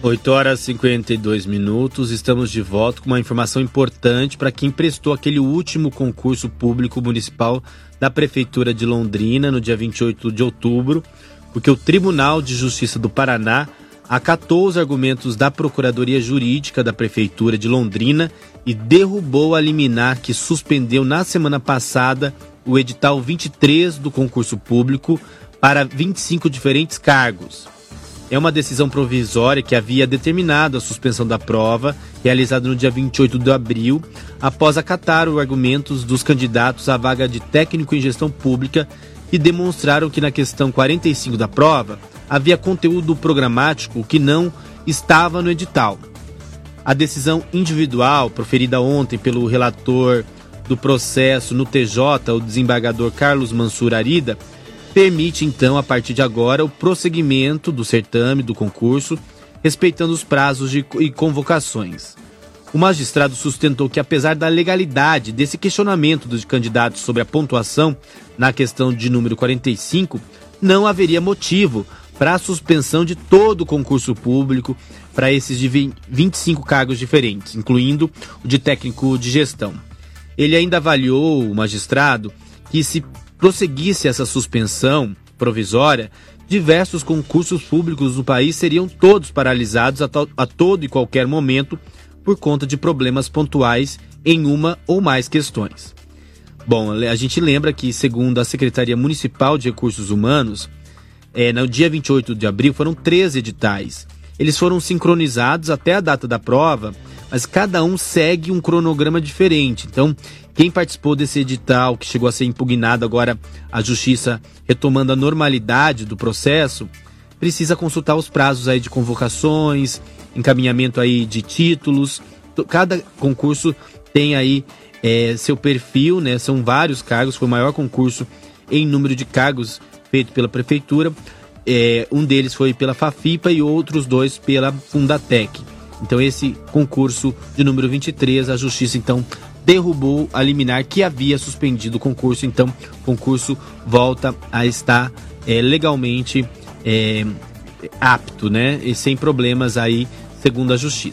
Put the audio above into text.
8h52, estamos de volta com uma informação importante para quem prestou aquele último concurso público municipal da Prefeitura de Londrina no dia 28 de outubro, porque o Tribunal de Justiça do Paraná acatou os argumentos da Procuradoria Jurídica da Prefeitura de Londrina e derrubou a liminar que suspendeu na semana passada o edital 23 do concurso público para 25 diferentes cargos. É uma decisão provisória que havia determinado a suspensão da prova, realizada no dia 28 de abril, após acatar os argumentos dos candidatos à vaga de técnico em gestão pública e demonstraram que na questão 45 da prova havia conteúdo programático que não estava no edital. A decisão individual, proferida ontem pelo relator do processo no TJ, o desembargador Carlos Mansur Arida, permite, então, a partir de agora, o prosseguimento do certame, do concurso, respeitando os prazos e convocações. O magistrado sustentou que, apesar da legalidade desse questionamento dos candidatos sobre a pontuação na questão de número 45, não haveria motivo para a suspensão de todo o concurso público para esses de 25 cargos diferentes, incluindo o de técnico de gestão. Ele ainda avaliou, o magistrado, que se prosseguisse essa suspensão provisória, diversos concursos públicos no país seriam todos paralisados a todo e qualquer momento por conta de problemas pontuais em uma ou mais questões. Bom, a gente lembra que, segundo a Secretaria Municipal de Recursos Humanos, no dia 28 de abril foram 13 editais. Eles foram sincronizados até a data da prova, mas cada um segue um cronograma diferente. Então, quem participou desse edital, que chegou a ser impugnado, agora a Justiça retomando a normalidade do processo, precisa consultar os prazos aí de convocações, encaminhamento aí de títulos. Cada concurso tem aí seu perfil, né? São vários cargos, foi o maior concurso em número de cargos feito pela Prefeitura. Um deles foi pela Fafipa e outros dois pela Fundatec. Então esse concurso de número 23, a Justiça então derrubou a liminar que havia suspendido o concurso. Então o concurso volta a estar legalmente apto, né? E sem problemas aí, segundo a Justiça.